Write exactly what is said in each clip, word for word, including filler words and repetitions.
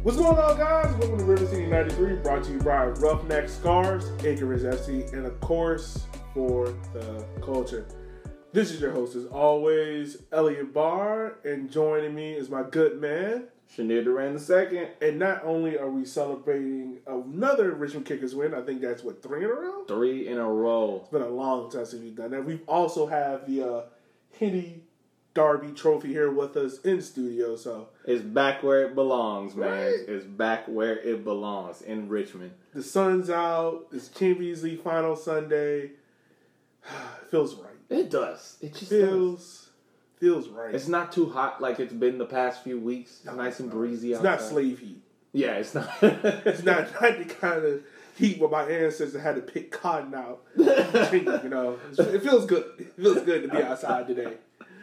What's going on, guys? Welcome to River City ninety-three, brought to you by Roughneck Scars, Icarus F C, and of course, for the culture. This is your host, as always, Elliot Barr, and joining me is my good man, Shanir Duran the second. And not only are we celebrating another Richmond Kickers win, I think that's, what, three in a row? Three in a row. It's been a long time since we've done that. We also have the uh, Henny Derby trophy here with us in studio, so It's back where it belongs, man. Right. It's back where it belongs, in Richmond. the sun's out. It's Champions League final Sunday. It feels right. It does. It just Feels does. feels right. It's not too hot like it's been the past few weeks. It's No, nice and no. breezy It's outside. not slave heat. Yeah, it's not. It's not, not the kind of heat where my ancestors had to pick cotton out. You know, it feels good. It feels good to be outside today.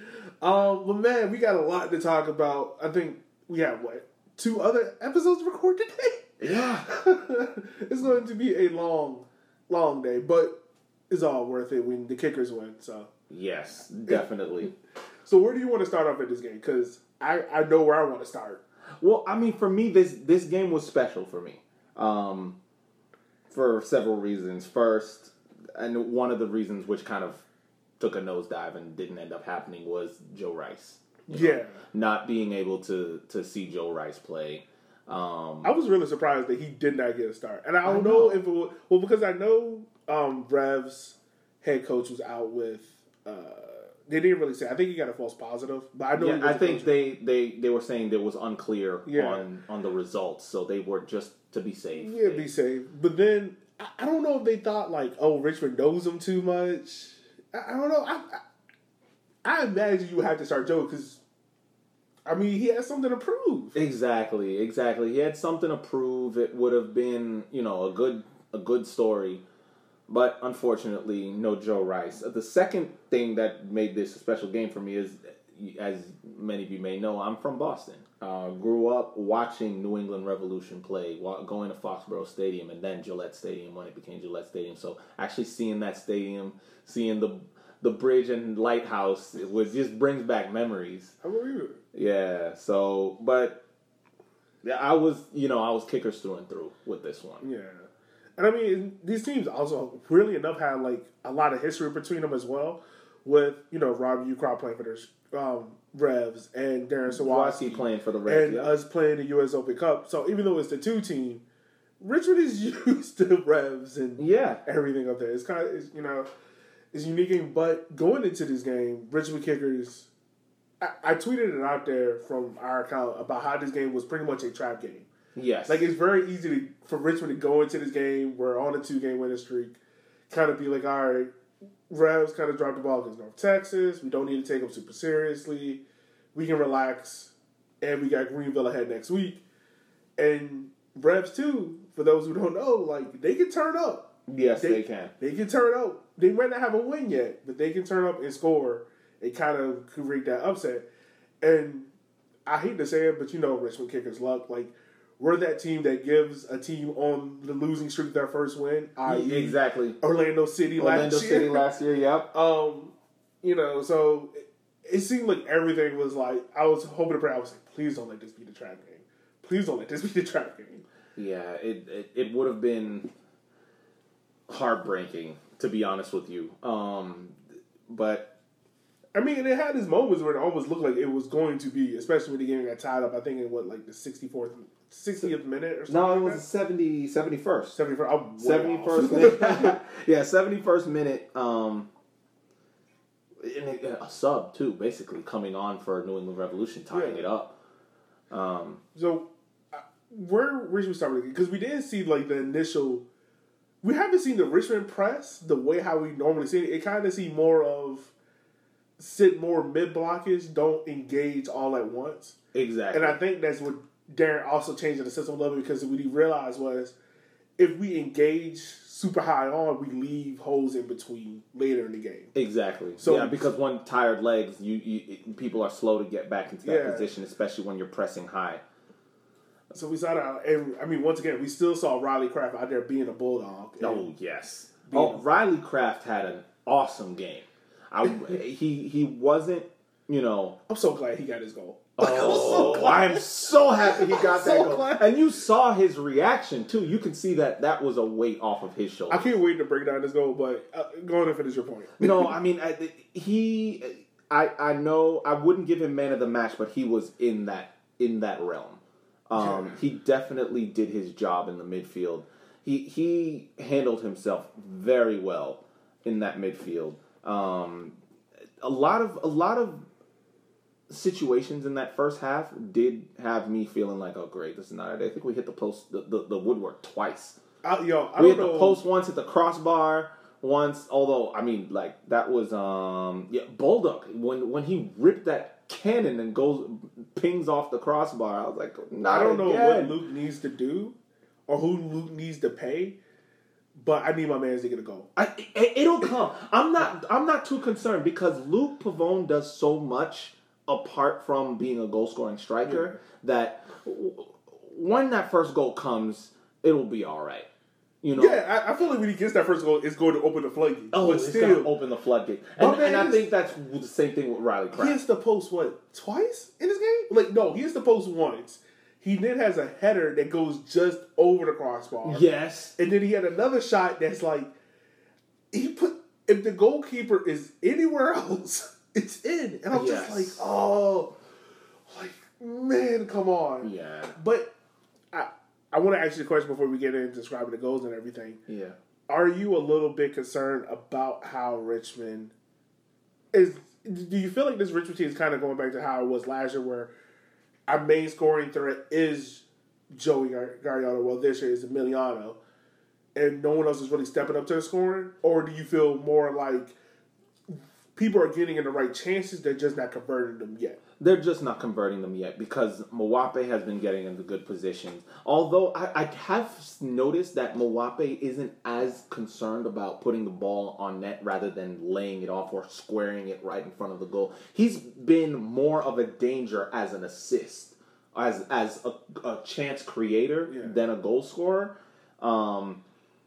Um, but man, we got a lot to talk about. I think we have what two other episodes to record today. Yeah. It's going to be a long, long day, but it's all worth it when the Kickers win. So Yes, definitely. So where do you want to start off at this game? Because I, I know where I want to start. Well, I mean, for me, this this game was special for me, um, for several reasons. First, and one of the reasons which kind of took a nosedive and didn't end up happening was Joe Rice. You know, Yeah. not being able to to see Joe Rice play. Um, I was really surprised that he did not get a start. And I don't I know. know. if it was, well, because I know um, Rev's head coach was out with, uh, they didn't really say, I think he got a false positive, but I know he yeah, was I a think coach. they, they, they were saying that it was unclear Yeah. on, on the results, so they were just to be safe. Yeah, They- be safe. But then, I, I don't know if they thought, like, oh, Richmond knows him too much. I, I don't know. I, I, I imagine you would have to start Joe because, I mean, he has something to prove. Exactly, exactly. He had something to prove. It would have been, you know, a good a good story. But unfortunately, no Joe Rice. The second thing that made this a special game for me is, as many of you may know, I'm from Boston. Uh, grew up watching New England Revolution play, wa- going to Foxborough Stadium and then Gillette Stadium when it became Gillette Stadium. So actually seeing that stadium, seeing the the bridge and lighthouse, it was, just brings back memories. I believe it. Yeah, so, but yeah, I was, you know, I was Kickers through and through with this one. Yeah. And I mean, these teams also, really enough, had like a lot of history between them as well. With, you know, Rob Ucrop playing for the um, Revs and Darren Sawatsky Sawatsky playing for the Reds, and yeah. us playing the U S Open Cup. So even though it's the two team, Richmond is used to Revs and Yeah. everything up there. It's kind of, it's, you know, it's a unique game. But going into this game, Richmond Kickers, I, I tweeted it out there from our account about how this game was pretty much a trap game. Yes. Like, it's very easy to, for Richmond to go into this game. We're on a two-game winning streak. Kind of be like, all right, Revs kind of dropped the ball against North Texas. We don't need to take them super seriously. We can relax. And we got Greenville ahead next week. And Revs, too, for those who don't know, like, they can turn up. yes, they, they can. They can turn up. They might not have a win yet, but they can turn up and score and kind of create that upset. And I hate to say it, but you know Richmond Kickers' luck. Like, we're that team that gives a team on the losing streak their first win. that is. Exactly. Orlando City Orlando last year. City last year, yep. Um, you know, so it, it seemed like everything was like, I was hoping to pray. I was like, please don't let this be the trap game. Please don't let this be the trap game. Yeah, it, it, it would have been heartbreaking, to be honest with you. Um, but I mean, it had its moments where it almost looked like it was going to be, especially when the game got tied up, I think in what, like the sixty-fourth, sixtieth minute or something. no, it like was that? the seventy, seventy-first. seventy-first. I'm way seventy-first off. minute. Yeah, seventy-first minute. Um, and it- a sub, too, basically, coming on for New England Revolution, tying Yeah. it up. Um, So, uh, where where should we start with it? Because we didn't see like the initial. We haven't seen the Richmond press the way how we normally see it. It kind of see more of sit more mid blockish, don't engage all at once. exactly. And I think that's what Darren also changed in the system a little bit because what he realized was if we engage super high on, we leave holes in between later in the game. Exactly. So- yeah, because when tired legs, you, you people are slow to get back into that Yeah. position, especially when you're pressing high. So we saw that, and I mean, once again, we still saw Riley Kraft out there being a bulldog. And Oh yes. Being- Oh, Riley Kraft had an awesome game. I he he wasn't, you know. I'm so glad he got his goal. Oh, I was so Oh, I am so happy he got So that goal. glad. And you saw his reaction, too. You can see that that was a weight off of his shoulders. I can't wait to break down this goal, but uh, go on and finish your point. No, I mean, I, he... I, I know I wouldn't give him man of the match, but he was in that in that realm. Um, Yeah. He definitely did his job in the midfield. He he handled himself very well in that midfield. Um, a lot of a lot of situations in that first half did have me feeling like, oh great, this is not it. I think we hit the post, the, the, the woodwork twice. I, yo, I We don't hit know. the post once, hit the crossbar once. Although I mean, like that was um yeah, Bulldog when when he ripped that cannon and goes pings off the crossbar. I was like, not I don't know again. what Luke needs to do or who Luke needs to pay, but I need my man to get a goal. I, it, it'll come. I'm not. I'm not too concerned because Luke Pavone does so much apart from being a goal scoring striker that w- when that first goal comes, it'll be all right. You know. Yeah, I, I feel like when he gets that first goal, it's going to open the floodgates. Oh, but it's still, gonna open the floodgate, My and, man and I is- think that's the same thing with Riley he Kraft. hits the post what twice in this game? Like no, he hits the post once. He then has a header that goes just over the crossbar. Yes. And then he had another shot that's like he put if the goalkeeper is anywhere else, it's in. And I'm Yes. just like, oh, like man, come on. Yeah. But I I want to ask you a question before we get into describing the goals and everything. Yeah. Are you a little bit concerned about how Richmond is? Do you feel like this Richmond team is kind of going back to how it was last year, where our main scoring threat is Joey Gar- Gallardo, well, this year is Emiliano, and no one else is really stepping up to the scoring? Or do you feel more like people are getting in the right chances, they're just not converting them yet? They're just not converting them yet because Mwape has been getting into good positions. Although I, I have noticed that Mwape isn't as concerned about putting the ball on net rather than laying it off or squaring it right in front of the goal. He's been more of a danger as an assist, as as a, a chance creator Yeah. than a goal scorer. Um,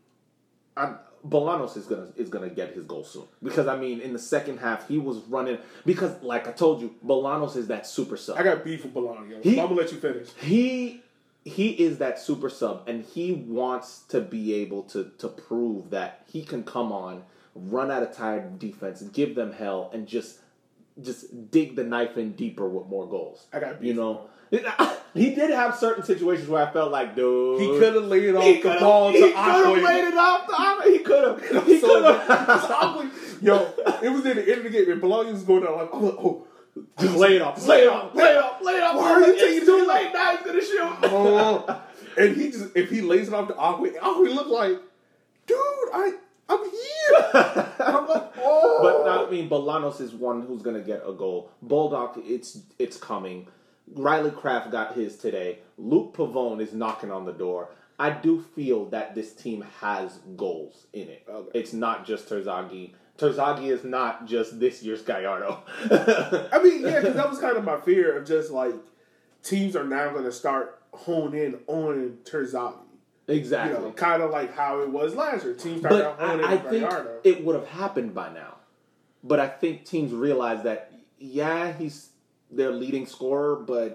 I'm, Bolanos is gonna is gonna get his goal soon because I mean in the second half he was running because like I told you Bolanos is that super sub. I got beef with Bologna, He- so I'm gonna let you finish. He he is that super sub and he wants to be able to to prove that he can come on, run out of tired defense, give them hell, and just just dig the knife in deeper with more goals. I got beef. You know, he did have certain situations where I felt like, dude, He could have laid off He the could've- ball he to could have Aqua. laid it off to Aqua. He could have. He So could bad. have. Yo, it was in the end of the game, and Bologna was going down like, oh, oh, Just lay it off. Just lay it off. Lay it off. Lay it off. Why are you It's taking too too late now. He's gonna shoot. oh. And he just, if he lays it off to Aqua, Aqua look like, dude, I, I'm here. And I'm like, oh. But I mean, Bolanos is one who's gonna get a goal. Bulldog, it's it's coming. Riley Kraft got his today. Luke Pavone is knocking on the door. I do feel that this team has goals in it. Okay. It's not just Terzaghi. Terzaghi is not just this year's Gallardo. I mean, yeah, because that was kind of my fear of just like teams are now going to start hone in on Terzaghi. Exactly. You know, kind of like how it was last year. Teams started But honing in I, I on think Gallardo. it would have happened by now. But I think teams realize that, yeah, he's their leading scorer, but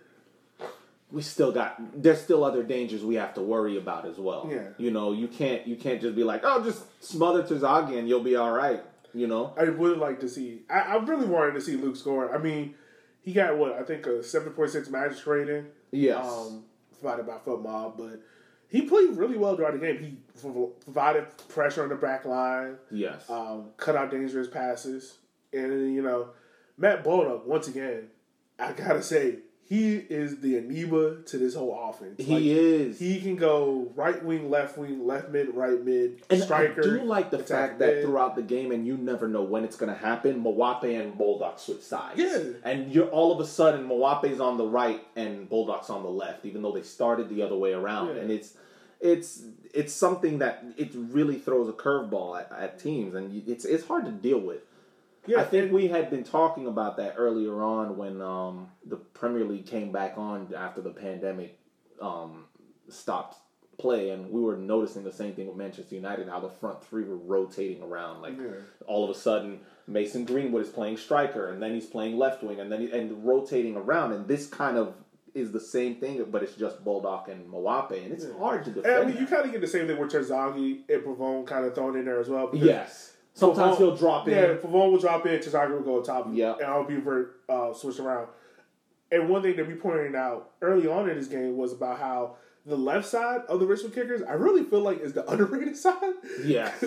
we still got there's still other dangers we have to worry about as well. Yeah. You know, you can't you can't just be like, oh, just smother Terzaghi and you'll be all right. You know. I would like to see. I, I really wanted to see Luke score. I mean, he got what I think a seven point six match rating. Yes. Um, provided by FootMob, but he played really well throughout the game. He pro- provided pressure on the back line, Yes. um, cut out dangerous passes, and you know, Matt Bullock once again. I gotta say, he is the amoeba to this whole offense. he Like, is. He can go right wing, left wing, left mid, right mid, And striker. I do like the attack fact that mid. throughout the game, and you never know when it's going to happen, Mwape and Bulldog switch sides. Yeah. And you're all of a sudden, Mwape's on the right and Bulldog's on the left, even though they started the other way around. Yeah. And it's it's it's something that it really throws a curveball at, at teams, and you- it's it's hard to deal with. Yeah, I think we had been talking about that earlier on when um, the Premier League came back on after the pandemic um, stopped play, and we were noticing the same thing with Manchester United, how the front three were rotating around. Like Yeah. all of a sudden, Mason Greenwood is playing striker, and then he's playing left wing, and then he, and rotating around. And this kind of is the same thing, but it's just Bulldog and Mwape, and it's Yeah. hard to defend. And I mean, that. you kind of get the same thing with Terzaghi and Pavone kind of thrown in there as well. because Yes. Sometimes Pavone- he'll drop in. Yeah, Pavone will drop in, Terzaghi will go on top of him. Yeah. And I'll be uh, switched around. And one thing that we pointed out early on in this game was about how the left side of the Richmond Kickers, I really feel like is the underrated side. Yes.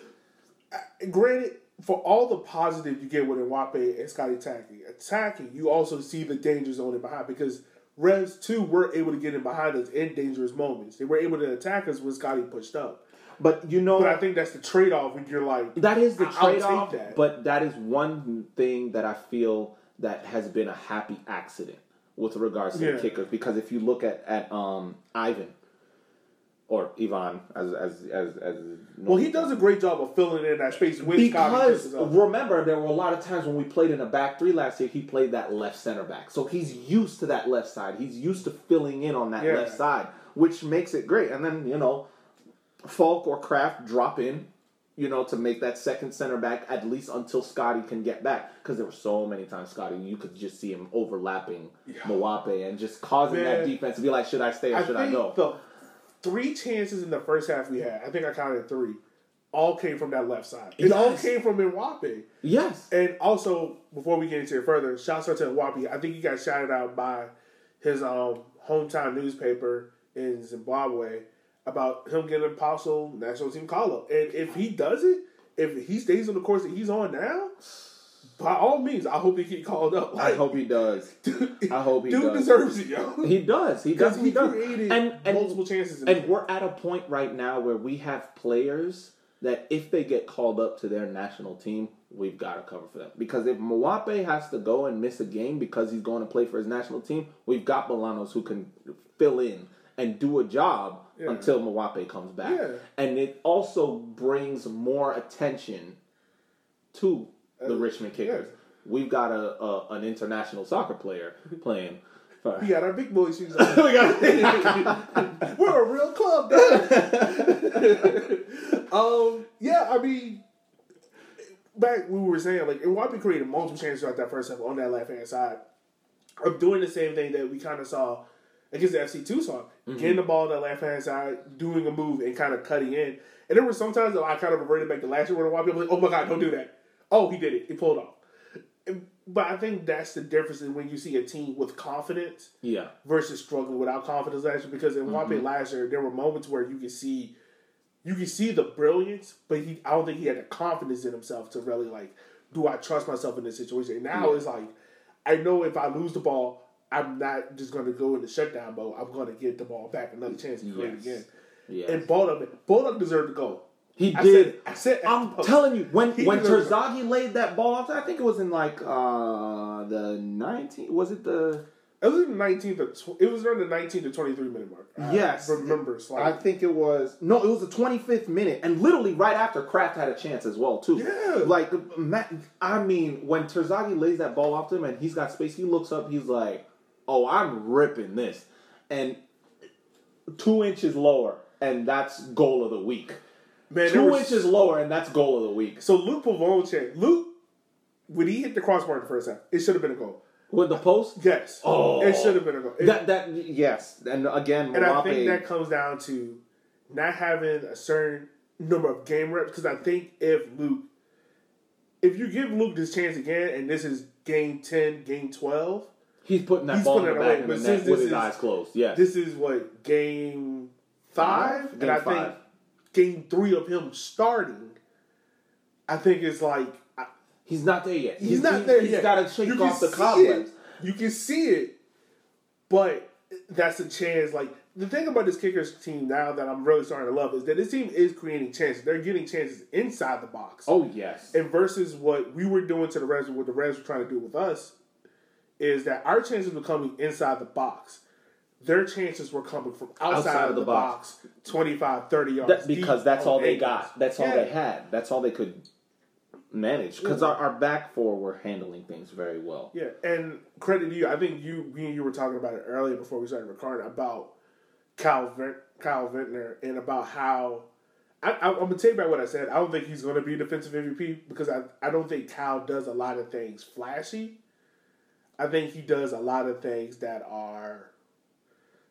Granted, for all the positive you get with Mwape and Scotty attacking, attacking, you also see the danger zone in behind because Revs too were able to get in behind us in dangerous moments. They were able to attack us when Scotty pushed up. But you know, But I think that's the trade off when you're like, that is the I'll trade off. take that. But that is one thing that I feel that has been a happy accident with regards to Yeah. the kickers. Because if you look at at um, Ivan or Ivan, as as as as well, he does a great job of filling in that space with Scotty. because pushes up. remember there were a lot of times when we played in a back three last year. He played that left center back, so he's used to that left side. He's used to filling in on that Yeah. left side, which makes it great. And then you know, Falk or Kraft drop in, you know, to make that second center back at least until Scotty can get back. Because there were so many times Scotty, you could just see him overlapping Yeah. Mwape and just causing that Man. defense to be like, should I stay or I should I think go? the three chances in the first half we had, I think I counted three, all came from that left side. It all Yes. came from Mwape. Yes. And also, before we get into it further, shouts out to Mwape. I think he got shouted out by his um, hometown newspaper in Zimbabwe about him getting a possible national team call-up. And if he does it, if he stays on the course that he's on now, by all means, I hope he get called up. I Like, hope he does. dude, I hope he dude does. deserves it, yo. He does. He Because does. he He does. created And, and, multiple chances. In and this we're at a point right now where we have players that if they get called up to their national team, we've got to cover for them. Because if Mwape has to go and miss a game because he's going to play for his national team, we've got Bolanos who can fill in and do a job Yeah. until Mwape comes back. Yeah. And it also brings more attention to the Uh, Richmond Kickers. yeah. We've got a, a an international soccer player playing for... We got our big boy shoes on. We got- We're a real club, dog. um, yeah, I mean, back we were saying, like, Mwape created multiple chances throughout that first half on that left-hand side of doing the same thing that we kind of saw against the F C Tucson. Mm-hmm. Getting the ball on that left-hand side, doing a move, and kind of cutting in. And there were some times that I kind of reverted back to last year where Mwape was like, oh my God, don't do that. Oh, he did it. He pulled off. But I think that's the difference in when you see a team with confidence Yeah. versus struggling without confidence last year. Because in Mwape Mm-hmm. last year, there were moments where you could see, you could see the brilliance, but he, I don't think he had the confidence in himself to really like, do I trust myself in this situation? And now Yeah. it's like, I know if I lose the ball, I'm not just going to go into shutdown mode. I'm going to get the ball back, another chance to create Yes. again. Yeah. And Bulldog, Bulldog deserved to go. He I did. Said, I said, I'm telling you, when He when deserves it. Terzaghi laid that ball out, I think it was in like uh the nineteenth. Was it the? It was in the nineteenth. Or tw- it was around the nineteenth to twenty-three minute mark. I Yes. remember I slightly. think it was. No, it was the twenty-fifth minute, and literally right after Kraft had a chance as well too. Yeah. Like Matt, I mean, when Terzaghi lays that ball off to him and he's got space, he looks up. He's like, "Oh, I'm ripping this," and two inches lower, and that's goal of the week. Man, there Two was- inches lower, and that's goal of the week. So Luke Pavone check. Luke, when he hit the crossbar in the first half, it should have been a goal. With the post? Yes. Oh. It should have been a goal. It- That that yes, and again, and I Mwape- think that comes down to not having a certain number of game reps. Because I think if Luke, if you give Luke this chance again, and this is game ten, game twelve, he's putting that he's ball in putting the it back away. of the But net since with this his is- eyes closed. Yes, this is what game five, Game and I five. think game three of him starting. I think it's like. I, he's not there yet. He's not there he's yet. got to shake You off can the see cobwebs. it. You can see it, but that's a chance. Like the thing about this Kickers team now that I'm really starting to love is that this team is creating chances. They're getting chances inside the box. Oh yes, And versus what we were doing to the Reds, what the Reds were trying to do with us, is that our chances were coming inside the box. Their chances were coming from outside, Outside of the, box, twenty-five, thirty yards. that, because deep that's on all they angles. got. That's all Yeah. they had. That's all they could manage. Because Yeah. our, our back four were handling things very well. Yeah, and credit to you. I think you, me and you were talking about it earlier before we started recording about Kyle Vent, Kyle Ventner and about how I, I, I'm gonna take back what I said. I don't think he's gonna be defensive M V P because I, I don't think Kyle does a lot of things flashy. I think he does a lot of things that are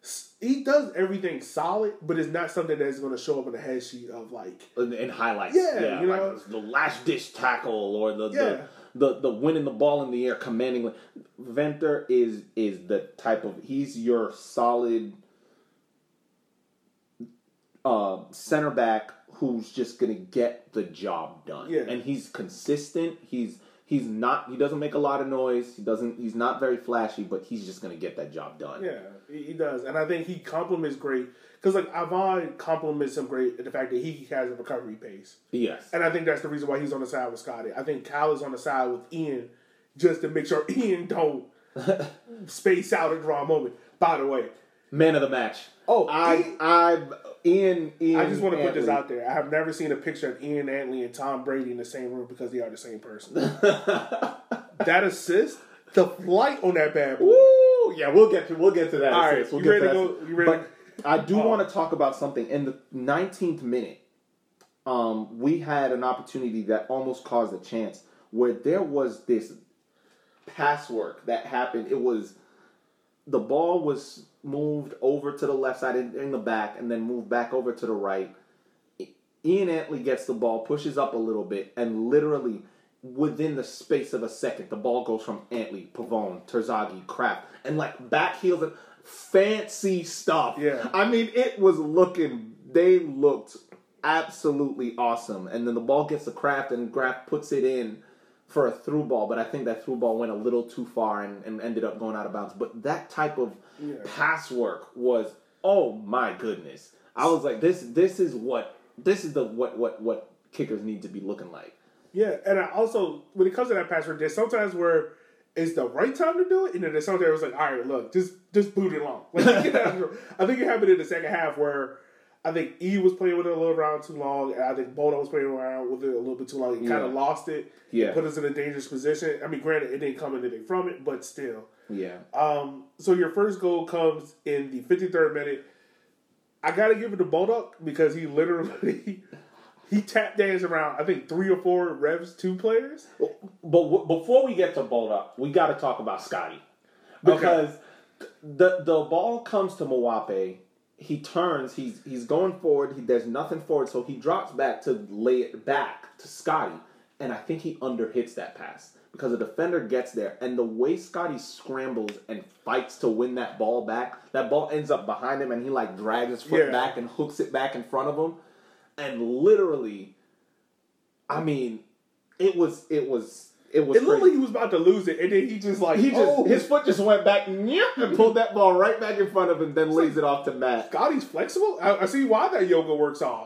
he does everything solid, but it's not something that's going to show up in the head sheet of like in, in highlights. Yeah, yeah you like know, the last dish tackle or the, yeah. the the the winning the ball in the air, commanding. Venter is is the type of he's your solid uh, center back who's just gonna get the job done. Yeah, and he's consistent. He's He's not. He doesn't make a lot of noise. He doesn't. He's not very flashy, but he's just going to get that job done. Yeah, he does, and I think he compliments great because like Avon compliments him great at the fact that he has a recovery pace. Yes, and I think that's the reason why he's on the side with Scotty. I think Cal is on the side with Ian just to make sure Ian don't space out at the wrong moment. By the way, man of the match. Oh, I, Ian, I, Ian, Ian. I just want to Antley. put this out there. I have never seen a picture of Ian Antley and Tom Brady in the same room because they are the same person. That assist, the flight on that bad boy. Woo! Yeah, we'll get to we'll get to that. All assist. right, we'll you get ready to to that. go? You ready? But I do Oh. want to talk about something in the nineteenth minute. Um, we had an opportunity that almost caused a chance where there was this pass work that happened. It was the ball was moved over to the left side in, in the back and then moved back over to the right. Ian Antley gets the ball, pushes up a little bit, and literally within the space of a second, the ball goes from Antley, Pavone, Terzaghi, Kraft, and like back heels and fancy stuff. Yeah. I mean, it was looking, they looked absolutely awesome. And then the ball gets to Kraft and Kraft puts it in for a through ball, but I think that through ball went a little too far and, and ended up going out of bounds. But that type of Yeah. pass work was, oh my goodness. I was like, this this is what this is the what what what kickers need to be looking like. Yeah, and I also when it comes to that pass work, there's sometimes where it's the right time to do it, and then there's sometimes where it's like, all right, look, just just boot it long. Like, I think it happened in the second half where I think E was playing with it a little around too long, and I think Bono was playing around with it a little bit too long. He Yeah. kind of lost it. Yeah. Put us in a dangerous position. I mean, granted, it didn't come anything from it, but still. Yeah. Um, so your first goal comes in the fifty-third minute. I got to give it to Boduk because he literally he tap danced around, I think, three or four Revs two players. But w- before we get to Boda, we got to talk about Scotty. Because okay. the the ball comes to Mwape. He turns. He's he's going forward. He, there's nothing forward, so he drops back to lay it back to Scotty. And I think he underhits that pass because the defender gets there. And the way Scotty scrambles and fights to win that ball back, that ball ends up behind him, and he like drags his foot Yeah. back and hooks it back in front of him. And literally, I mean, it was it was. It was It looked crazy. like he was about to lose it, and then he just like He just oh. his foot just went back and pulled that ball right back in front of him, then lays it off to Matt. Scotty's flexible. I, I see why that yoga works off.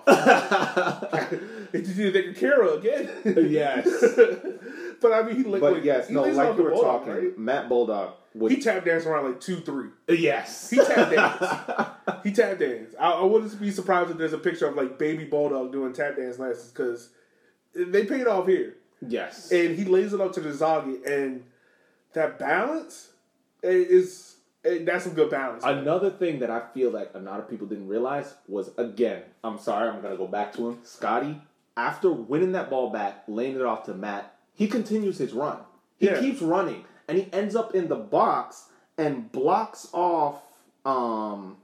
It just need to take care of again. Yes. But I mean, he looked But like, yes, he no, lays like off you the were Bulldog, talking, right? Matt Bulldog was He tap danced around like two, three. yes. He tap dance. He tap dance. I, I wouldn't be surprised if there's a picture of like baby Bulldog doing tap dance lessons because they paid off here. Yes. And he lays it up to the Zagi, and that balance is that's some good balance. man. Another thing that I feel like a lot of people didn't realize was, again, I'm sorry, I'm gonna go back to him. Scotty, after winning that ball back, laying it off to Matt, he continues his run. He Yeah. keeps running, and he ends up in the box and blocks off um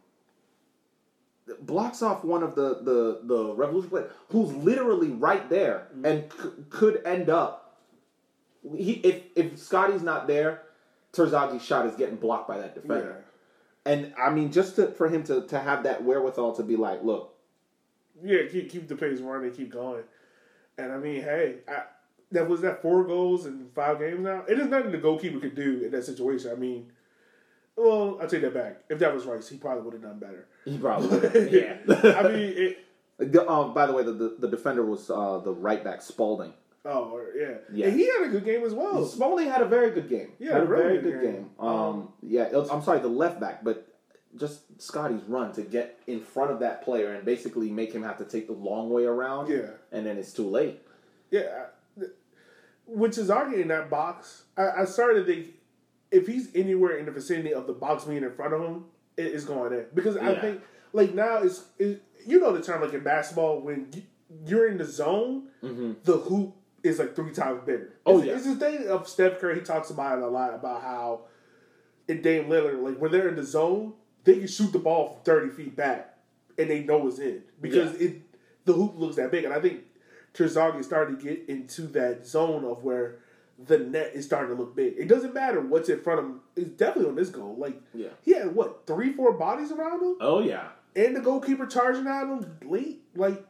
blocks off one of the the the Revolution players who's literally right there Mm-hmm. and c- could end up. He if if Scotty's not there, Terzagi's shot is getting blocked by that defender. And I mean, just to, for him to, to have that wherewithal to be like, look, Yeah, keep keep the pace running, keep going. And I mean, hey, I, that was that four goals in five games now. It is nothing the goalkeeper could do in that situation. I mean, well, I take that back. If that was Rice, he probably would have done better. he probably would. Yeah. I mean, it, The, um, by the way, the, the, the defender was uh, the right back Spalding. oh yeah, Yeah. and he had a good game as well. Spalding had a very good game. Yeah, had a really very good good game. game. Um, yeah, it was- I'm sorry, the left back, but just Scotty's run to get in front of that player and basically make him have to take the long way around. Yeah. and then it's too late. Yeah, I- when Cesare in that box, I, I started to think if he's anywhere in the vicinity of the box being in front of him, it, it's going in because I Yeah. think like now it's it, you know the term like in basketball when you, you're in the zone, Mm-hmm. the hoop is like three times bigger. Oh, it's, yeah. it's the thing of Steph Curry. He talks about it a lot about how in Dame Lillard, like when they're in the zone, they can shoot the ball from thirty feet back, and they know it's in because yeah. it the hoop looks that big. And I think Terzaghi is starting to get into that zone of where the net is starting to look big. It doesn't matter what's in front of him. It's definitely on this goal. Like, yeah. he had, what, three, four bodies around him? Oh, yeah. And the goalkeeper charging at him late. Like,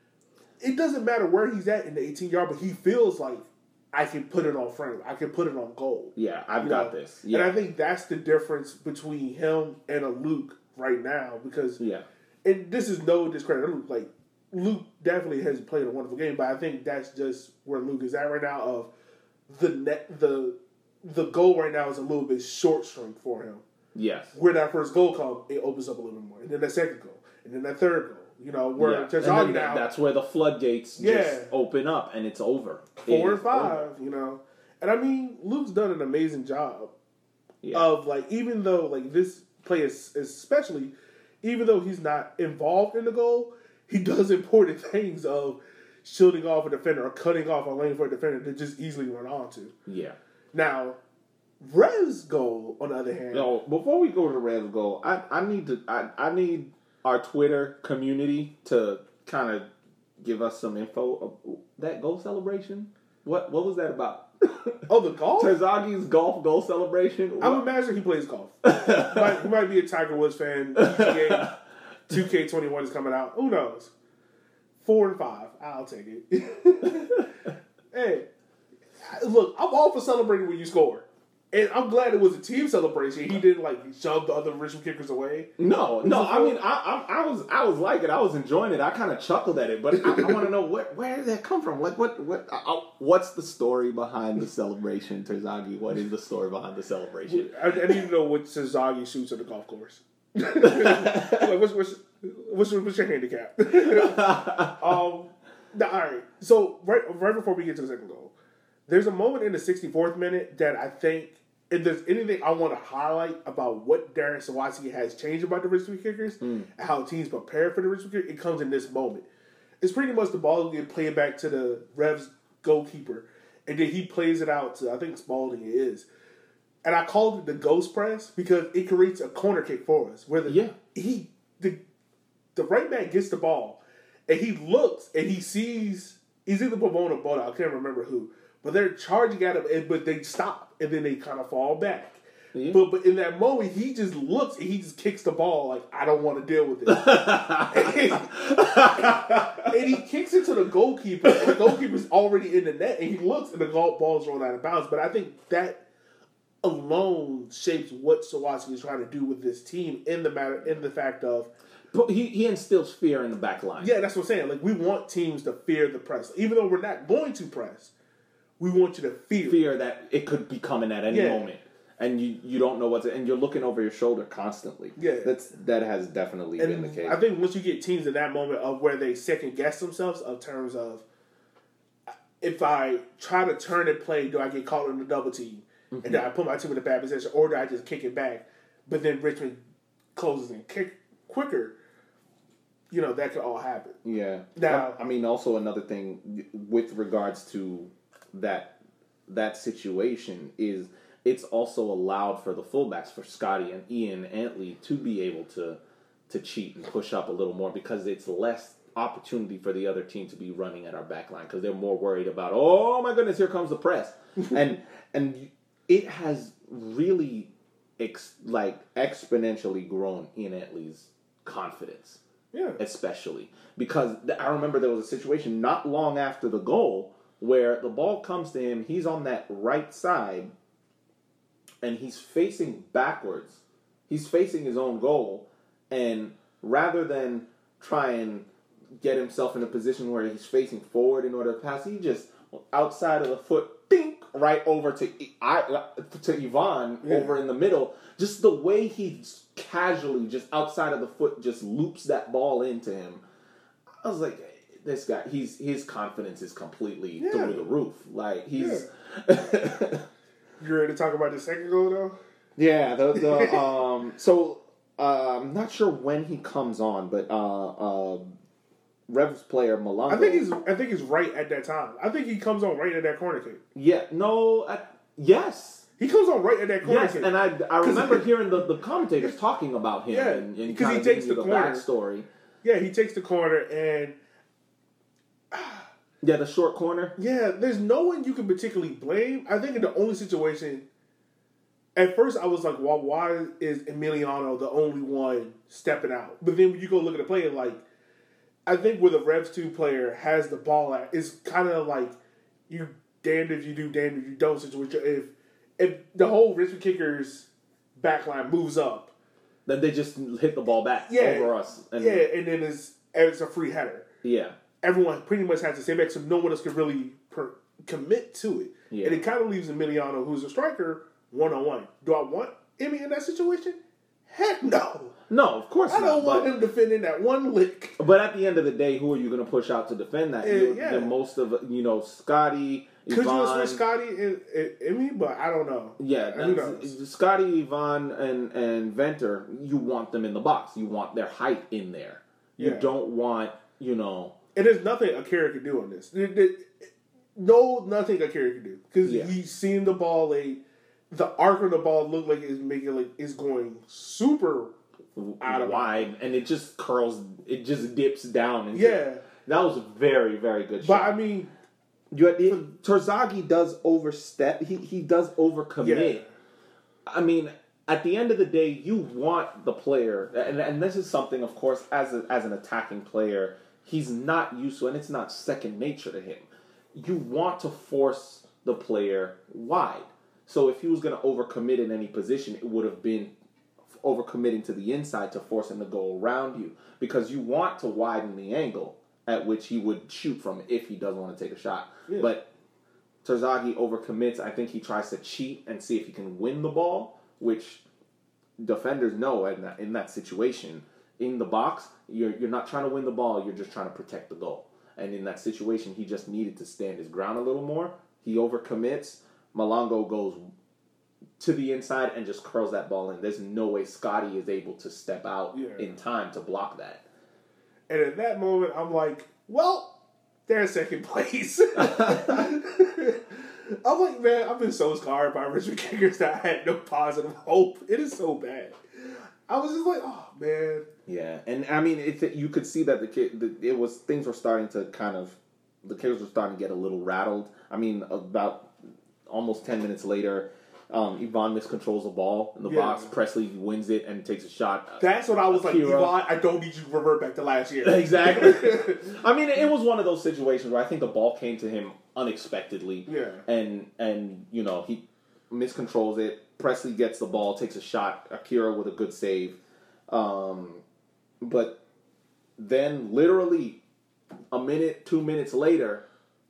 it doesn't matter where he's at in the eighteen-yard, but he feels like, I can put it on frame. I can put it on goal. Yeah, I've you got know? this. Yeah. And I think that's the difference between him and a Luke right now because, yeah. and this is no discredit to Luke. Like, Luke definitely has played a wonderful game, but I think that's just where Luke is at right now of the net, the the goal right now is a little bit short string for him. Yes. Where that first goal comes, it opens up a little bit more. And then that second goal. And then that third goal. You know, where yeah. Terzaghi now. That's where the floodgates yeah. just open up and it's over. Four it and five, over. You know. And I mean, Luke's done an amazing job yeah. of, like, even though, like, this play is especially, even though he's not involved in the goal, he does important things of shielding off a defender or cutting off a lane for a defender to just easily run onto. Yeah. Now, Rev's goal, on the other hand. No, before we go to Rev's goal, I, I need to I, I need our Twitter community to kind of give us some info of that goal celebration. What what was that about? Oh, the golf? Terzaghi's golf goal celebration? I'm imagining he plays golf. he, might, he might be a Tiger Woods fan. two K twenty-one is coming out. Who knows? Four and five. I'll take it. Hey, look, I'm all for celebrating when you score. And I'm glad it was a team celebration. He didn't, like, shove the other Richmond kickers away. No, no. I mean, I, I, I was, I was like it. I was enjoying it. I kind of chuckled at it, but I, I want to know where, where did that come from? Like, what, what, uh, what's the story behind the celebration, Terzaghi? What is the story behind the celebration? I, I need to know what Terzaghi shoots on the golf course. Like, what's, what's, what's, what's your handicap? um, now, all right. So right, right before we get to the second goal, there's a moment in the sixty-fourth minute that I think, if there's anything I want to highlight about what Darren Sawatsky has changed about the Richmond Kickers mm. and how teams prepare for the Richmond Kickers, it comes in this moment. It's pretty much the ball get played back to the Revs goalkeeper, and then he plays it out to, I think Spalding it is. And I called it the ghost press because it creates a corner kick for us. Where the yeah. he the the right back gets the ball and he looks and he sees he's either Pavone or Boda, I can't remember who. But they're charging at him and but they stop and then they kind of fall back. Yeah. But but in that moment he just looks and he just kicks the ball like I don't want to deal with it. and, he, and he kicks it to the goalkeeper and the goalkeeper's already in the net and he looks and the ball's rolling out of bounds. But I think that alone shapes what Sawatsky is trying to do with this team in the matter in the fact of but he, he instills fear in the back line. Yeah, that's what I'm saying. Like we want teams to fear the press. Even though we're not going to press, we want you to fear. Fear that it could be coming at any yeah. moment. And you, you don't know what's and you're looking over your shoulder constantly. Yeah. That's that has definitely and been the case. I think once you get teams in that moment of where they second guess themselves in terms of if I try to turn and play, do I get caught in the double team? Mm-hmm. And then I put my team in a bad position, or do I just kick it back? But then Richmond closes and kick quicker. You know, that could all happen. Yeah. Now, I mean, also another thing with regards to that that situation is it's also allowed for the fullbacks, for Scotty and Ian Antley, to be able to to cheat and push up a little more because it's less opportunity for the other team to be running at our back line because they're more worried about, oh my goodness, here comes the press. and and it has really ex, like exponentially grown Ian Antley's confidence. Yeah. Especially because I remember there was a situation not long after the goal where the ball comes to him, he's on that right side and he's facing backwards. He's facing his own goal, and rather than try and get himself in a position where he's facing forward in order to pass, he just outside of the foot, dink, right over to I, to Yvonne yeah. over in the middle. Just the way he casually, just outside of the foot, just loops that ball into him. I was like, this guy, he's his confidence is completely yeah. through the roof. Like he's. Yeah. You ready to talk about the second goal though? Yeah. The the um. So uh, I'm not sure when he comes on, but uh, uh, Revs player Malongo. I think he's. I think he's right at that time. I think he comes on right at that corner kick. Yeah. No. I, yes. He comes on right at that corner. Yes, kick. and I, I remember hearing the, the commentators talking about him yeah, and, and because kind he of takes giving the you the corner. backstory. Yeah, he takes the corner and. Yeah, the short corner. Yeah, there's no one you can particularly blame. I think in the only situation, at first I was like, well, why is Emiliano the only one stepping out? But then when you go look at the play, like, I think where the Revs two player has the ball at, it's kind of like you damned if you do, damned if you don't situation. If if the whole Richmond Kickers backline moves up, then they just hit the ball back yeah, over us. And, yeah, and then it's it's a free header. Yeah. Everyone pretty much has to stay back, so no one else can really per, commit to it. Yeah. And it kind of leaves Emiliano, who's a striker, one-on-one. Do I want Emmy in that situation? Heck no. No, of course I not. don't want but, him defending that one lick. But at the end of the day, who are you going to push out to defend that? Uh, you, yeah. The most of, you know, Scotty, Could you Ivan. have switched Scotty and, and Emmy? But I don't know. Yeah, Who knows? Scotty, Ivan, and, and Venter, you want them in the box. You want their height in there. You Yeah. don't want, you know... And there's nothing Akira can do on this. There- there- No, nothing Akira can do. Because Yeah. he's seen the ball late. The arc of the ball look like it's making like it's going super out of wide, and it just curls, it just dips down. Into, Yeah. That was a very, very good But shot. I mean, You had, it, Terzaghi does overstep. He he does overcommit. Yeah. I mean, at the end of the day, you want the player, and, and this is something, of course, as a, as an attacking player, he's not used to, and it's not second nature to him. You want to force the player wide. So if he was going to overcommit in any position, it would have been overcommitting to the inside to force him to go around you, because you want to widen the angle at which he would shoot from if he does want to take a shot. Yeah. But Terzaghi overcommits. I think he tries to cheat and see if he can win the ball, which defenders know in that, in that situation. In the box, you're you're not trying to win the ball, you're just trying to protect the goal. And in that situation, he just needed to stand his ground a little more. He overcommits. Malongo goes to the inside and just curls that ball in. There's no way Scotty is able to step out Yeah. in time to block that. and at that moment, I'm like, well, they're in second place. I'm like, man, I've been so scarred by Richmond Kickers that I had no positive hope. It is so bad. I was just like, oh, man. Yeah, and I mean, it, you could see that the kid, the, it was things were starting to kind of, the kids were starting to get a little rattled. I mean, about almost ten minutes later, um, Ivan miscontrols the ball in the Yeah. box. Presley wins it and takes a shot. That's what I was like, Akira. Yvonne, I don't need you to revert back to last year. Exactly. I mean, it was one of those situations where I think the ball came to him unexpectedly. Yeah. And, and you know, he miscontrols it. Presley gets the ball, takes a shot. Akira with a good save. Um, but then literally a minute, two minutes later,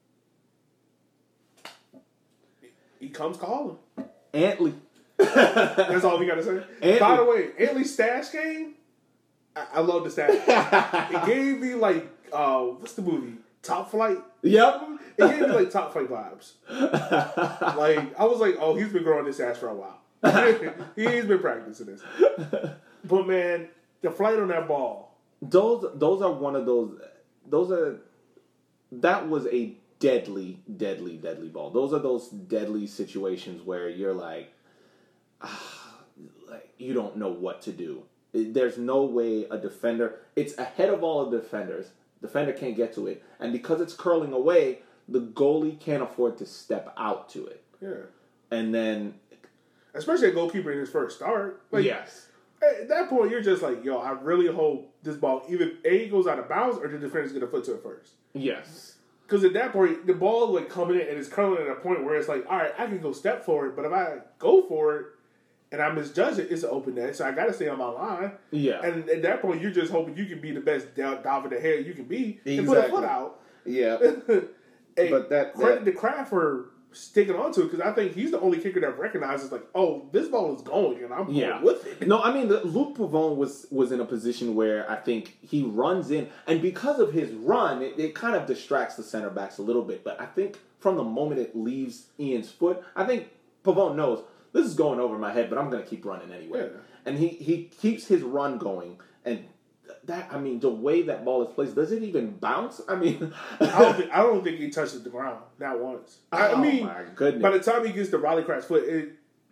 He comes calling. Antley. That's all we got to say. Antley. By the way, Antley's stash game, I, I love the stash. It gave me like, uh, what's the movie? Top Flight? Yep. It gave me like Top Flight vibes. Like, I was like, oh, he's been growing this ass for a while. He's been practicing this. But man, the flight on that ball. Those those are one of those. Those are. That was a deadly, deadly, deadly ball. Those are those deadly situations where you're like, ah, like you don't know what to do. There's no way a defender. It's ahead of all of the defenders. Defender can't get to it, and because it's curling away, the goalie can't afford to step out to it. Yeah. And then, especially a goalkeeper in his first start. Like, yes. At that point, you're just like, yo, I really hope this ball either A goes out of bounds or the defender's get a foot to it first. Yes. Because at that point, the ball like coming in and it's curling at a point where it's like, all right, I can go step for it, but if I go for it and I misjudge it, it's an open net, so I got to stay on my line. Yeah. And at that point, you're just hoping you can be the best David De Gea you can be and Exactly. put a foot out. Yeah. Hey, But that- credit that- to Kraft for sticking on to it, because I think he's the only kicker that recognizes like, oh, this ball is going and I'm Yeah. going with it. No, I mean, the, Luke Pavone was, was in a position where I think he runs in, and because of his run, it, it kind of distracts the center backs a little bit. But I think from the moment it leaves Ian's foot, I think Pavone knows, this is going over my head, but I'm going to keep running anyway. Yeah. And he, he keeps his run going, and that, I mean, the way that ball is placed, does it even bounce? I mean... I don't think I don't think he touches the ground, not once. I, oh, I mean, my goodness. by the time he gets to Riley Kraft's foot, it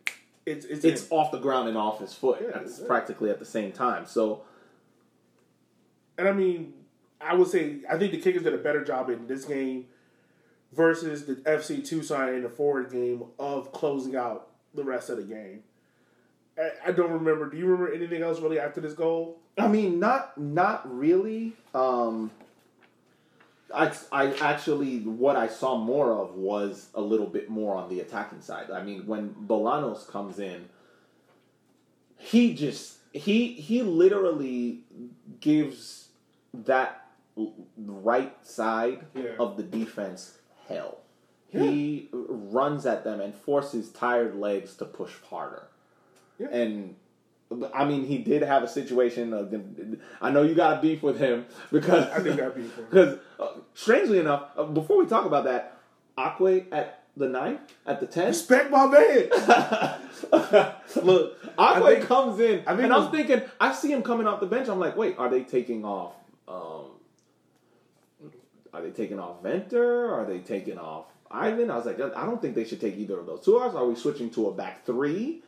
it's it's, it's in. off the ground and off his foot. Yeah, That's yeah. practically at the same time. So, and I mean, I would say I think the Kickers did a better job in this game versus the F C Tucson in the forward game of closing out the rest of the game. I, I don't remember. Do you remember anything else really after this goal? I mean, not not really. Um, I, I actually, what I saw more of was a little bit more on the attacking side. I mean, when Bolanos comes in, he just, he he literally gives that right side Yeah. of the defense hell. Yeah. He runs at them and forces tired legs to push harder. Yeah. And I mean, he did have a situation. Of, I know you got a beef with him because I think that beef. because uh, strangely enough, uh, before we talk about that, Akwe at the nine, at the ten. Respect my man. Look, I Akwe think- comes in, I think and it I'm was- thinking, I see him coming off the bench. I'm like, wait, are they taking off? Um, are they taking off Venter? Are they taking off Ivan? I was like, I don't think they should take either of those two. Are we switching to a back three?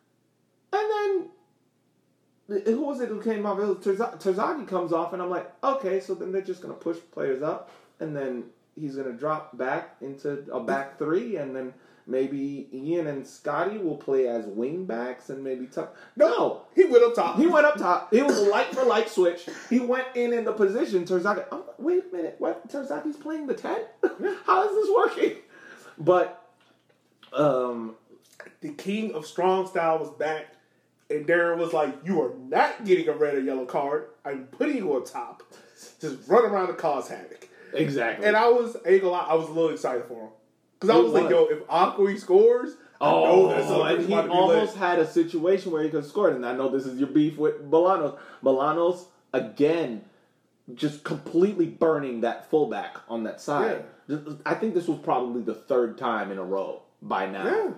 And then, who was it who came off? It was Terza- Terzaghi comes off, and I'm like, okay, so then they're just going to push players up, and then he's going to drop back into a back three, and then maybe Ian and Scotty will play as wing backs, and maybe Tuck. No, He went up top. he went up top. It was a light for light switch. He went in in the position. Terzaghi, I'm like, wait a minute, what? Terzaghi's playing the ten? How is this working? But, um, The king of strong style was back, and Darren was like, "You are not getting a red or yellow card. I'm putting you on top. Just run around and cause havoc." exactly. And I was, I ain't gonna lie, I was a little excited for him because I It was like, was. "Yo, if Akwe scores, I know that Oh, celebration's and he about to be almost lit." had a situation where he could score. And I know this is your beef with Bolanos. Bolanos, again, just completely burning that fullback on that side. I think this was probably the third time in a row by now. Yeah,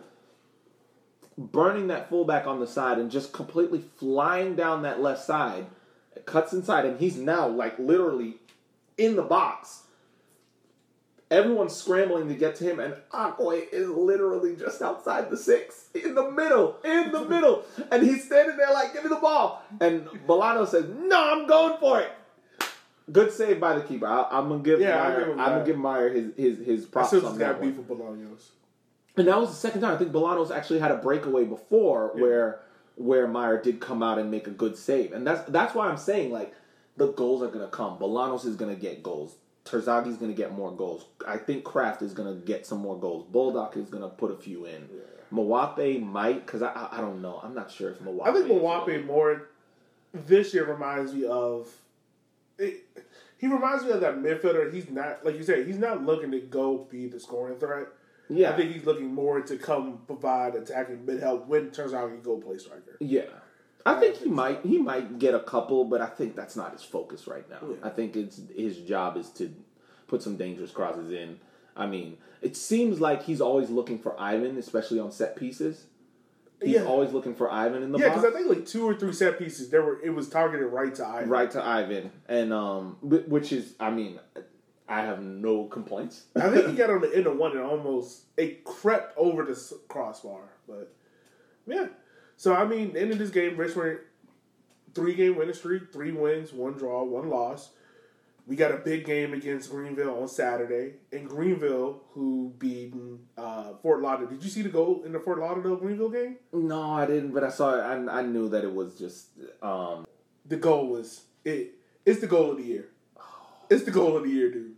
Burning that fullback on the side and just completely flying down that left side. Cuts inside, and he's now, like, literally in the box. Everyone's scrambling to get to him, and Akwe is literally just outside the six. In the middle. In the middle. And he's standing there like, give me the ball. And Bolano says, no, I'm going for it. Good save by the keeper. I, I'm going to give Yeah, I'll Meyer, give him I'm gonna that. give Meyer his, his, his I props still on just that got one. beef with Bolaños. And that was the second time. I think Bolanos actually had a breakaway before Yeah. where where Meyer did come out and make a good save. And that's that's why I'm saying, like, the goals are going to come. Bolanos is going to get goals. Terzaghi's going to get more goals. I think Kraft is going to get some more goals. Bulldog is going to put a few in. Yeah. Mawape might, because I, I I don't know. I'm not sure if Mawape I think is Mawape really- more this year reminds me of. It, he reminds me of that midfielder. He's not, like you said, he's not looking to go be the scoring threat. Yeah. I think he's looking more to come provide attacking mid help when it turns out he can go play striker. Yeah. I think he might he might get a couple, but I think that's not his focus right now. Yeah. I think it's his job is to put some dangerous crosses in. I mean, it seems like he's always looking for Ivan, especially on set pieces. He's Yeah. always looking for Ivan in the Yeah, box. because I think like two or three set pieces, there were it was targeted right to Ivan. Right to Ivan, and um, wh- which is, I mean, I have no complaints. I think he got on the end of one and almost it crept over the s- crossbar, but yeah. So I mean, end of this game, Richmond three game winning streak, three wins, one draw, one loss. We got a big game against Greenville on Saturday, and Greenville who beat uh, Fort Lauderdale. Did you see the goal in the Fort Lauderdale Greenville game? No, I didn't, but I saw it. I, I knew that it was just. Um, The goal was it. It's the goal of the year. It's the goal of the year, dude.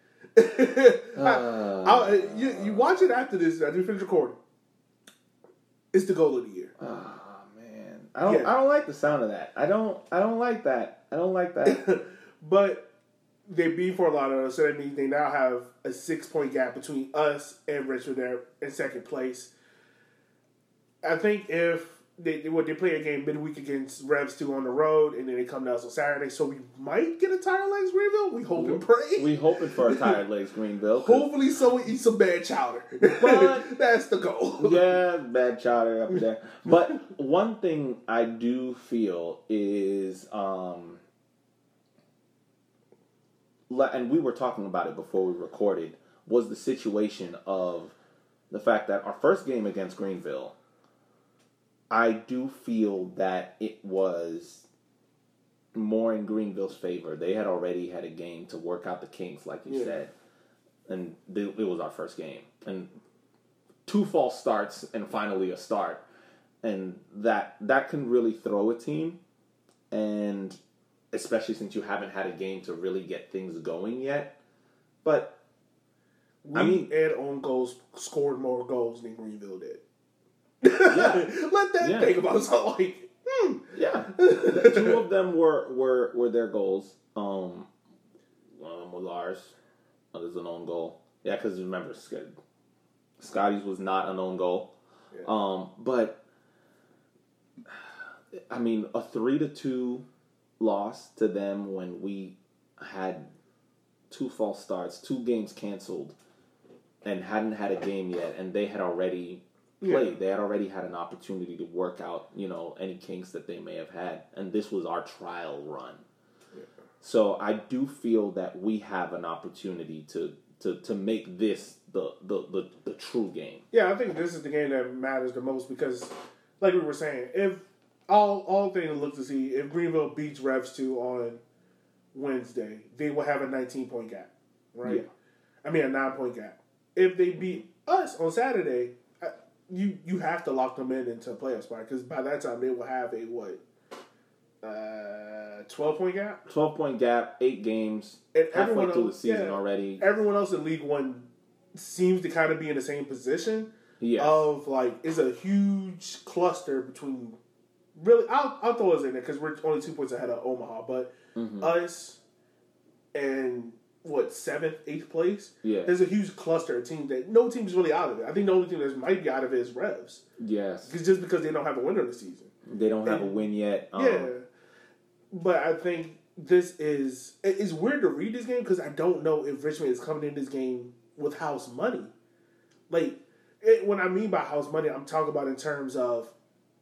I, uh, I, you, you watch it after this. I do finish recording. It's the goal of the year. oh man, I don't. Yeah. I don't like the sound of that. I don't. I don't like that. I don't like that. But they beat Fort Lauderdale, so that means they now have a six point gap between us and Richmond there in second place. I think if they they, what, they play a game midweek against Revs two on the road, and then they come down on Saturday, so we might get a tired legs Greenville. We hope and pray. We hoping for a tired legs Greenville. 'cause- Hopefully, someone eats some bad chowder. But- That's the goal. Yeah, bad chowder up there. But one thing I do feel is, um, le- and we were talking about it before we recorded, was the situation of the fact that our first game against Greenville, I do feel that it was more in Greenville's favor. They had already had a game to work out the kinks, like you yeah. said, and they, it was our first game. And two false starts and finally a start. And that that can really throw a team. And especially since you haven't had a game to really get things going yet. But, we I mean... and own goals scored more goals than Greenville did. Yeah. Let that yeah. think about something like... Hmm. Yeah. Two of them were, were, were their goals. Um, one of them was ours. Others an own goal. Yeah, because remember, Scotty's was not an own goal. Yeah. Um, but... I mean, a three to two loss to them when we had two false starts, two games canceled, and hadn't had a game yet, and they had already played. Yeah. They had already had an opportunity to work out, you know, any kinks that they may have had, and this was our trial run. Yeah. So I do feel that we have an opportunity to to, to make this the, the, the, the true game. Yeah, I think this is the game that matters the most because, like we were saying, if All all things look to see if Greenville beats Revs two on Wednesday, they will have a nineteen point gap, right? Yeah. I mean a nine point gap. If they beat us on Saturday, you you have to lock them in into a playoff spot because by that time they will have a what, uh, twelve point gap. Twelve point gap, eight games, and halfway through the season yeah, already. Everyone else in League One seems to kind of be in the same position. Yes. Of like, it's a huge cluster between. Really, I'll, I'll throw us in there because we're only two points ahead of Omaha. But mm-hmm. us and, what, seventh, eighth place? Yeah. There's a huge cluster of teams that no team's really out of it. I think the only team that might be out of it is Revs. Yes. It's just because they don't have a winner this season. They don't have and, a win yet. Um, yeah. But I think this is... It's weird to read this game because I don't know if Richmond is coming in this game with house money. Like, it, what I mean by house money, I'm talking about in terms of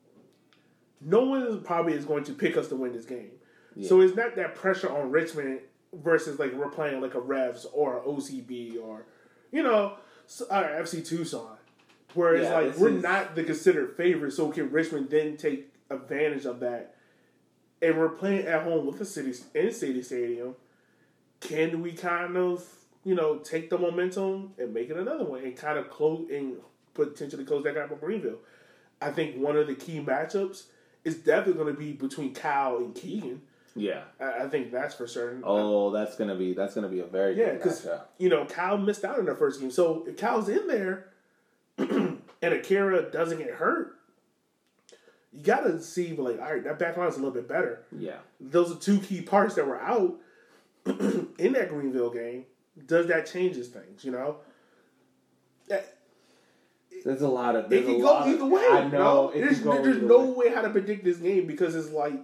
no one probably is going to pick us to win this game. Yeah. So it's not that pressure on Richmond versus like we're playing like a Revs or an O C B or, you know, uh, F C Tucson. Where it's yeah, like we're is... not the considered favorite, so can Richmond then take advantage of that? And we're playing at home with the city in City Stadium. Can we kind of, you know, take the momentum and make it another one and kind of close and potentially close that gap with Greenville? I think one of the key matchups is definitely going to be between Cal and Keegan. Yeah, I, I think that's for certain. Oh, that's gonna be that's gonna be a very yeah, because you know Cal missed out in their first game, so if Cal's in there and Akira doesn't get hurt, you gotta see like, all right, that back line is a little bit better. Yeah, those are two key parts that were out in that Greenville game. Does that changes things? You know. That, There's a lot of. It can go either way. I know. There's, there's no way how to predict this game because it's like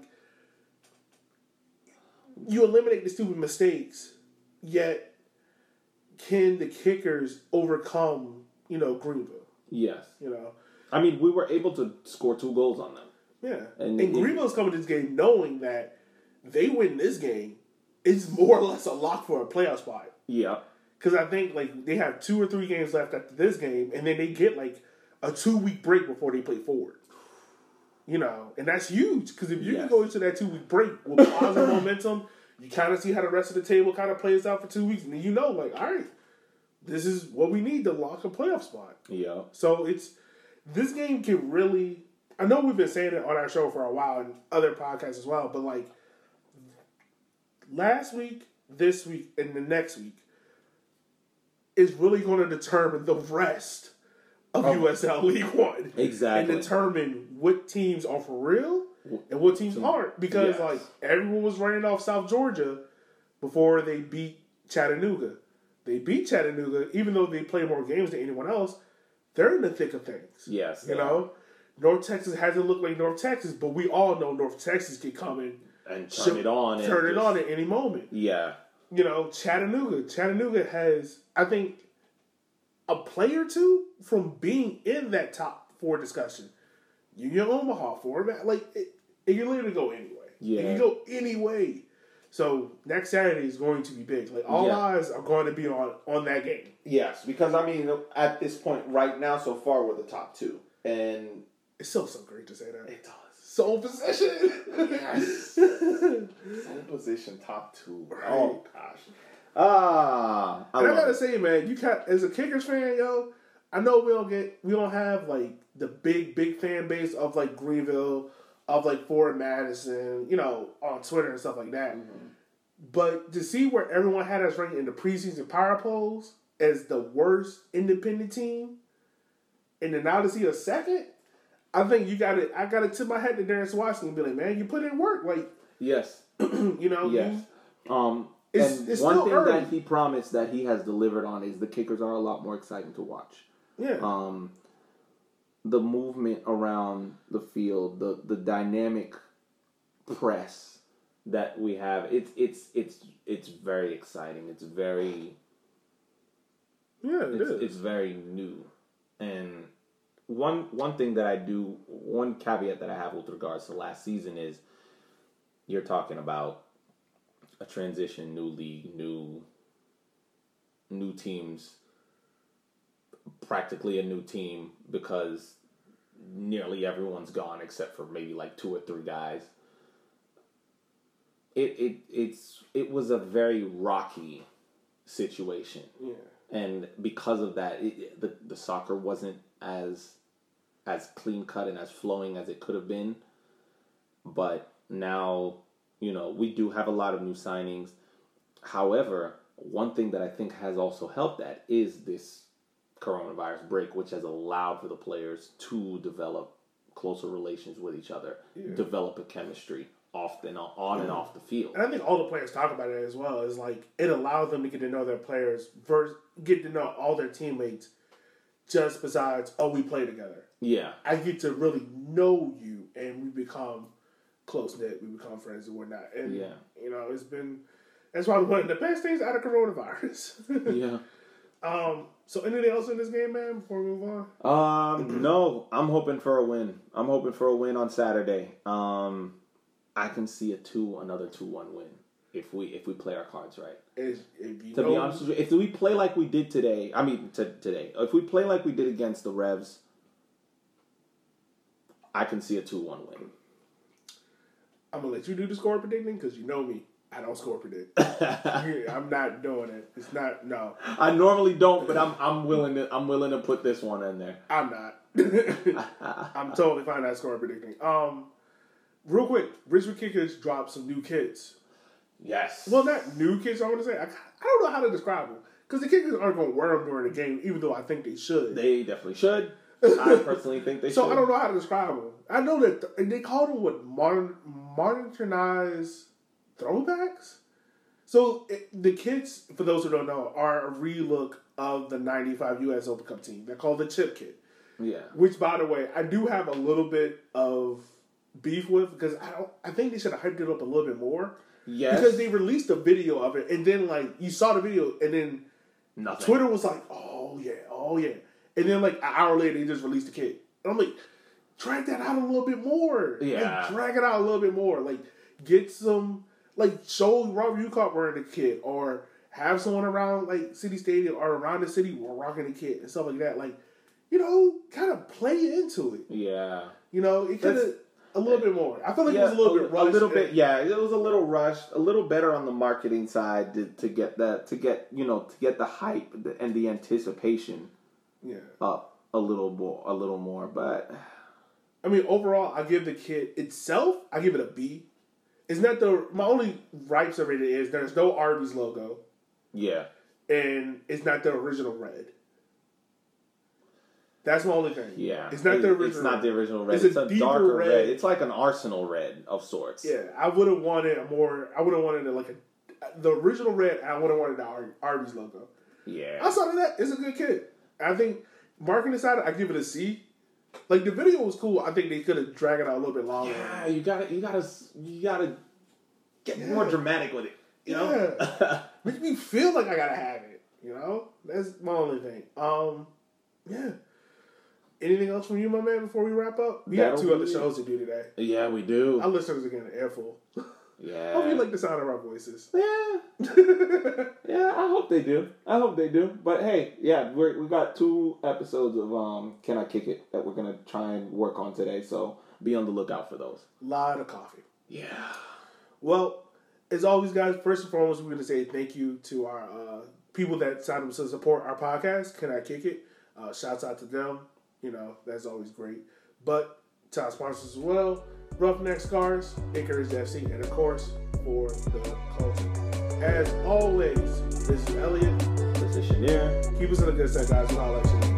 you eliminate the stupid mistakes, yet can the kickers overcome, you know, Greenville? Yes. You know, I mean, we were able to score two goals on them. Yeah, and, and Greenville's coming to this game knowing that they win this game, it's more or less a lock for a playoff spot. Yeah. Because I think like they have two or three games left after this game, and then they get like a two week break before they play forward. You know, and that's huge because if you yes. can go into that two week break with positive momentum, you kind of see how the rest of the table kind of plays out for two weeks, and then you know, like, all right, this is what we need to lock a playoff spot. Yeah. So it's this game can really. I know we've been saying it on our show for a while and other podcasts as well, but like last week, this week, and the next week is really going to determine the rest of oh. U S L League One. Exactly. And determine what teams are for real and what teams aren't. Because, yes. like, everyone was running off South Georgia before they beat Chattanooga. They beat Chattanooga, even though they play more games than anyone else. They're in the thick of things. Yes. You know? North Texas hasn't looked like North Texas, but we all know North Texas can come in and turn it on. Turn it just, on at any moment. Yeah. You know, Chattanooga. Chattanooga has, I think, a play or two from being in that top four discussion. Union Omaha, format, like, it, it can literally go anyway. Yeah. It can go any way. So, next Saturday is going to be big. Like, all yeah. eyes are going to be on, on that game. Yes, because, I mean, at this point right now, so far, we're the top two. And It's so so great to say that. It does. Soul position. Yes. Soul position top two. Right. Oh gosh. Ah. I and I gotta it. say, man, you got as a Kickers fan, yo. I know we don't get we don't have like the big big fan base of like Greenville, of like Ford Madison, you know, on Twitter and stuff like that. Mm-hmm. But to see where everyone had us ranked in the preseason power polls as the worst independent team, and then now to see a second, I think you got to I got to tip my hat to Darren Swasney and be like, man, you put in work, like yes, you know, yes. You, um, it's, and it's one still thing early. that he promised that he has delivered on is the Kickers are a lot more exciting to watch. Yeah. Um, the movement around the field, the the dynamic press that we have, it's it's it's it's very exciting. It's very yeah, it it's, is. It's very new. And one one thing that I do, one caveat that I have with regards to last season is you're talking about a transition, new league, new new teams, practically a new team because nearly everyone's gone except for maybe like two or three guys. It it it's it was a very rocky situation. Yeah. And because of that, it, the the soccer wasn't as as clean cut and as flowing as it could have been. But now, you know, we do have a lot of new signings. However, one thing that I think has also helped that is this coronavirus break, which has allowed for the players to develop closer relations with each other, yeah. develop a chemistry off and on, on and off the field. And I think all the players talk about it as well. Is like it allowed them to get to know their players, versus get to know all their teammates. Just besides, oh, we play together. Yeah, I get to really know you, and we become close knit. We become friends and whatnot. And yeah, you know, it's been that's probably one of the best things out of coronavirus. yeah. Um. So, anything else in this game, man? Before we move on. Um. no, I'm hoping for a win. I'm hoping for a win on Saturday. Um. I can see a two, another two one win if we if we play our cards right. If, if you to know, be honest with you, if we play like we did today, I mean t- today, if we play like we did against the Revs, I can see a two one win. I'm gonna let you do the score predicting because you know me. I don't score predict. I'm not doing it. It's not no. I normally don't, but I'm I'm willing to I'm willing to put this one in there. I'm not. I'm totally fine not score predicting. Um. Real quick, Richmond Kickers dropped some new kits. Yes. Well, not new kits, I want to say. I, I don't know how to describe them. Because the Kickers aren't going to wear them during the game, even though I think they should. They definitely should. I personally think they so should. So I don't know how to describe them. I know that th- they called them what, modern, modernized throwbacks? So it, the kits, for those who don't know, are a relook of the ninety-five U S Open Cup team. They're called the Chip Kit. Yeah. Which, by the way, I do have a little bit of beef with because I don't. I think they should have hyped it up a little bit more. Yes. Because they released a video of it, and then like you saw the video, and then nothing. Twitter was like, "Oh yeah, oh yeah," and then like an hour later, they just released the kit. And I'm like, drag that out a little bit more. Yeah. Like, drag it out a little bit more. Like get some, like show Robert Ucott wearing the kit, or have someone around like City Stadium or around the city rocking the kit and stuff like that. Like, you know, kind of play into it. Yeah. You know, it could have. A little bit more. I feel like yeah, it was a little a, bit rushed. A little bit, yeah. It was a little rushed. A little better on the marketing side to, to get that, to get you know, to get the hype and the anticipation, yeah, up a little more, a little more. But I mean, overall, I give the kit itself, I give it a B. It's not the my only gripes of it is there's no Arby's logo. Yeah, and it's not the original red. That's my only thing. Yeah. It's not it, the original It's not red. the original red. It's, It's, a, a, darker red. red. It's like an Arsenal red of sorts. Yeah, I would have wanted a more. I would have wanted a, like a the original red. I would have wanted the Ar- Arby's logo. Yeah. Outside of that, it's a good kit. I think marketing side, I give it a C. Like the video was cool. I think they could have dragged it out a little bit longer. Yeah, you gotta, you gotta, you gotta get yeah. more dramatic with it. You know, yeah. Make me feel like I gotta have it. You know, that's my only thing. Um, yeah. Anything else from you, my man, before we wrap up? We That'll have two other be... shows to do today. Yeah, we do. Our listeners are getting an airful. Yeah. Hope you like the sound of our voices. Yeah. Yeah, I hope they do. I hope they do. But hey, yeah, we're, we got two episodes of um, Can I Kick It that we're going to try and work on today. So be on the lookout for those. Lot of coffee. Yeah. Well, as always, guys, first and foremost, we're going to say thank you to our uh, people that signed up to support our podcast, Can I Kick It? Uh, shouts out to them. You know, that's always great. But to our sponsors as well, Roughneck Scars, Icarus F C, and of course, For the Culture. As always, this is Elliot. This is Shanir. Keep us in the good side, guys. We'll holler at you.